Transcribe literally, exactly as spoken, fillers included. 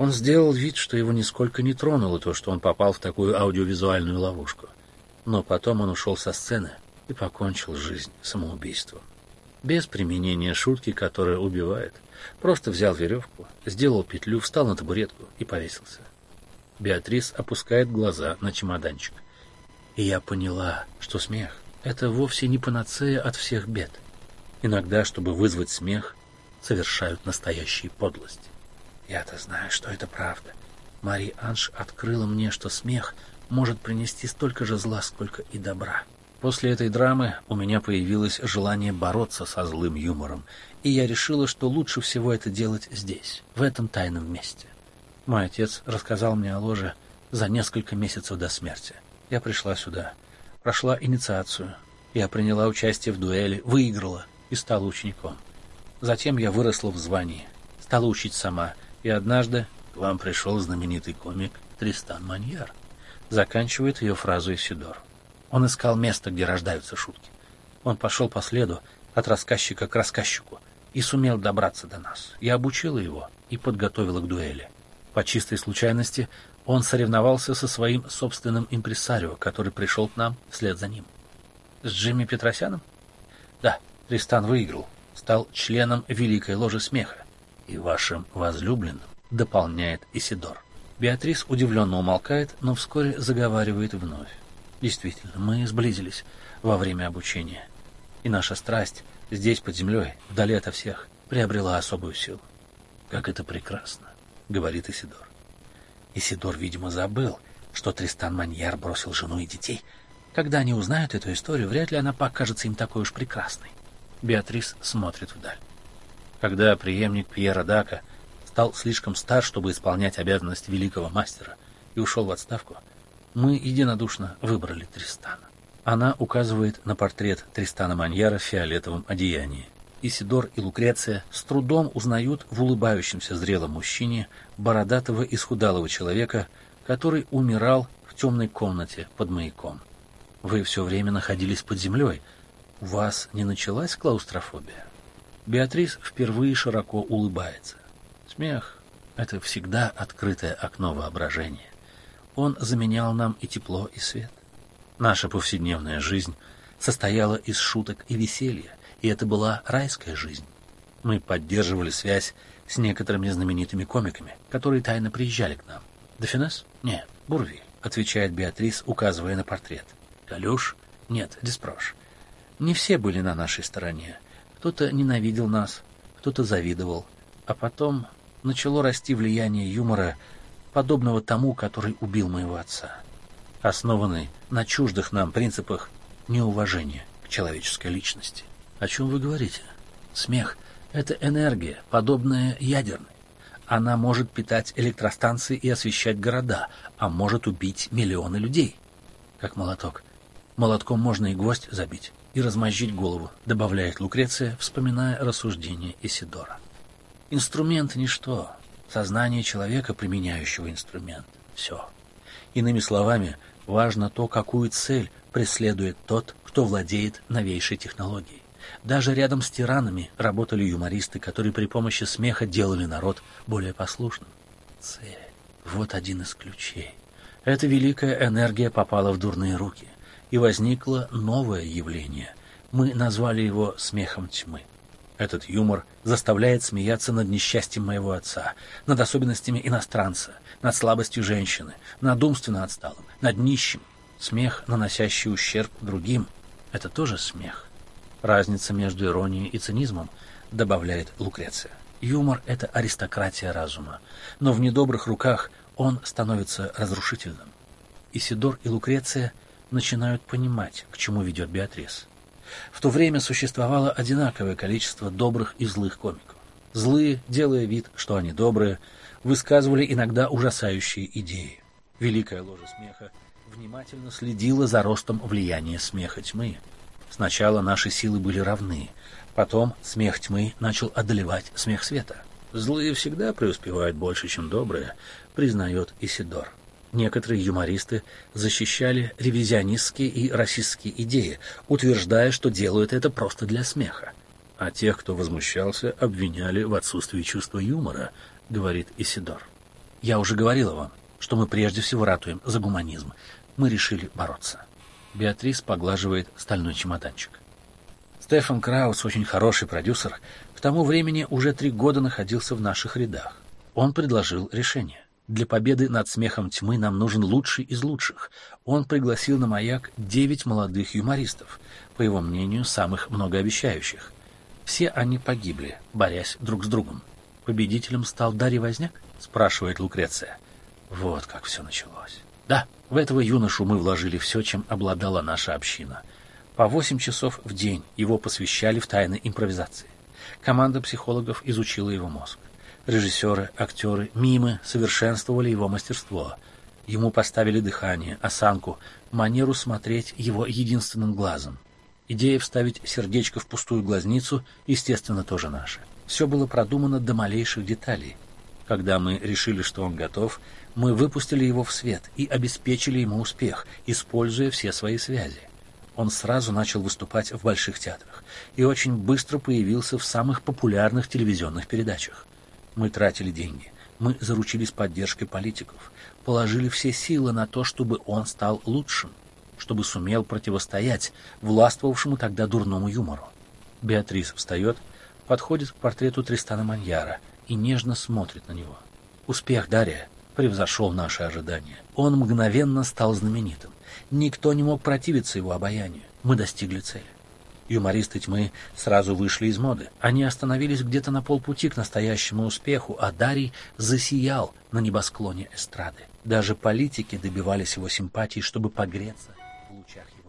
Он сделал вид, что его нисколько не тронуло то, что он попал в такую аудиовизуальную ловушку. Но потом он ушел со сцены и покончил жизнь самоубийством. Без применения шутки, которая убивает. Просто взял веревку, сделал петлю, встал на табуретку и повесился. Беатрис опускает глаза на чемоданчик. И я поняла, что смех — это вовсе не панацея от всех бед. Иногда, чтобы вызвать смех, совершают настоящие подлости. Я-то знаю, что это правда. Мари-Анж открыла мне, что смех может принести столько же зла, сколько и добра. После этой драмы у меня появилось желание бороться со злым юмором, и я решила, что лучше всего это делать здесь, в этом тайном месте. Мой отец рассказал мне о ложе за несколько месяцев до смерти. Я пришла сюда, прошла инициацию, я приняла участие в дуэли, выиграла и стала учеником. Затем я выросла в звании, стала учить сама, и однажды к вам пришел знаменитый комик Тристан Маньяр. Заканчивает ее фразу Исидор. Он искал место, где рождаются шутки. Он пошел по следу от рассказчика к рассказчику и сумел добраться до нас. Я обучила его и подготовила к дуэли. По чистой случайности он соревновался со своим собственным импресарио, который пришел к нам вслед за ним. С Джимми Петросяном? Да, Тристан выиграл, стал членом Великой Ложи Смеха. И вашим возлюбленным, дополняет Исидор. Беатрис удивленно умолкает, но вскоре заговаривает вновь. Действительно, мы сблизились во время обучения, и наша страсть здесь, под землей, вдали ото всех, приобрела особую силу. «Как это прекрасно», — говорит Исидор. Исидор, видимо, забыл, что Тристан Маньяр бросил жену и детей. Когда они узнают эту историю, вряд ли она покажется им такой уж прекрасной. Беатрис смотрит вдаль. Когда преемник Пьера Дака стал слишком стар, чтобы исполнять обязанности великого мастера, и ушел в отставку, мы единодушно выбрали Тристана. Она указывает на портрет Тристана Маньяра в фиолетовом одеянии. Исидор и Лукреция с трудом узнают в улыбающемся зрелом мужчине бородатого исхудалого человека, который умирал в темной комнате под маяком. Вы все время находились под землей. У вас не началась клаустрофобия? Беатрис впервые широко улыбается. Смех — это всегда открытое окно воображения. Он заменял нам и тепло, и свет. Наша повседневная жизнь состояла из шуток и веселья, и это была райская жизнь. Мы поддерживали связь с некоторыми знаменитыми комиками, которые тайно приезжали к нам. Дефинес? Нет, Бурвиль, отвечает Беатрис, указывая на портрет. Калюш? Нет, Деспрош. Не все были на нашей стороне. Кто-то ненавидел нас, кто-то завидовал, а потом начало расти влияние юмора, подобного тому, который убил моего отца, основанный на чуждых нам принципах неуважения к человеческой личности. О чем вы говорите? Смех — это энергия, подобная ядерной. Она может питать электростанции и освещать города, а может убить миллионы людей. Как молоток. Молотком можно и гвоздь забить, и размозжить голову, добавляет Лукреция, вспоминая рассуждения Исидора. Инструмент — ничто. Сознание человека, применяющего инструмент. Все. Иными словами, важно то, какую цель преследует тот, кто владеет новейшей технологией. Даже рядом с тиранами работали юмористы, которые при помощи смеха делали народ более послушным. Цель. Вот один из ключей. Эта великая энергия попала в дурные руки, и возникло новое явление. Мы назвали его смехом тьмы. Этот юмор заставляет смеяться над несчастьем моего отца, над особенностями иностранца, над слабостью женщины, над умственно отсталым, над нищим. Смех, наносящий ущерб другим, — это тоже смех. Разница между иронией и цинизмом, добавляет Лукреция. Юмор — это аристократия разума, но в недобрых руках он становится разрушительным. Исидор и Лукреция начинают понимать, к чему ведет Беатрис. В то время существовало одинаковое количество добрых и злых комиков. Злые, делая вид, что они добрые, высказывали иногда ужасающие идеи. Великая ложа смеха внимательно следила за ростом влияния смеха тьмы. Сначала наши силы были равны, потом смех тьмы начал одолевать смех света. Злые всегда преуспевают больше, чем добрые, признает Исидор. Некоторые юмористы защищали ревизионистские и расистские идеи, утверждая, что делают это просто для смеха. А тех, кто возмущался, обвиняли в отсутствии чувства юмора, говорит Исидор. Я уже говорила вам, что мы прежде всего ратуем за гуманизм. Мы решили бороться. Беатрис поглаживает стальной чемоданчик. Стефан Краус, очень хороший продюсер, к тому времени уже три года находился в наших рядах. Он предложил решение. Для победы над смехом тьмы нам нужен лучший из лучших. Он пригласил на «Маяк» девять молодых юмористов, по его мнению, самых многообещающих. Все они погибли, борясь друг с другом. Победителем стал Дарий Возняк? Спрашивает Лукреция. Вот как все началось. Да, в этого юношу мы вложили все, чем обладала наша община. По восемь часов в день его посвящали в тайны импровизации. Команда психологов изучила его мозг. Режиссеры, актеры, мимы совершенствовали его мастерство. Ему поставили дыхание, осанку, манеру смотреть его единственным глазом. Идея вставить сердечко в пустую глазницу, естественно, тоже наша. Все было продумано до малейших деталей. Когда мы решили, что он готов, мы выпустили его в свет и обеспечили ему успех, используя все свои связи. Он сразу начал выступать в больших театрах и очень быстро появился в самых популярных телевизионных передачах. Мы тратили деньги, мы заручились поддержкой политиков, положили все силы на то, чтобы он стал лучшим, чтобы сумел противостоять властвовавшему тогда дурному юмору. Беатрис встает, подходит к портрету Тристана Маньяра и нежно смотрит на него. Успех Дария превзошел наши ожидания. Он мгновенно стал знаменитым. Никто не мог противиться его обаянию. Мы достигли цели. Юмористы тьмы сразу вышли из моды. Они остановились где-то на полпути к настоящему успеху, а Дарий засиял на небосклоне эстрады. Даже политики добивались его симпатии, чтобы погреться в лучах его.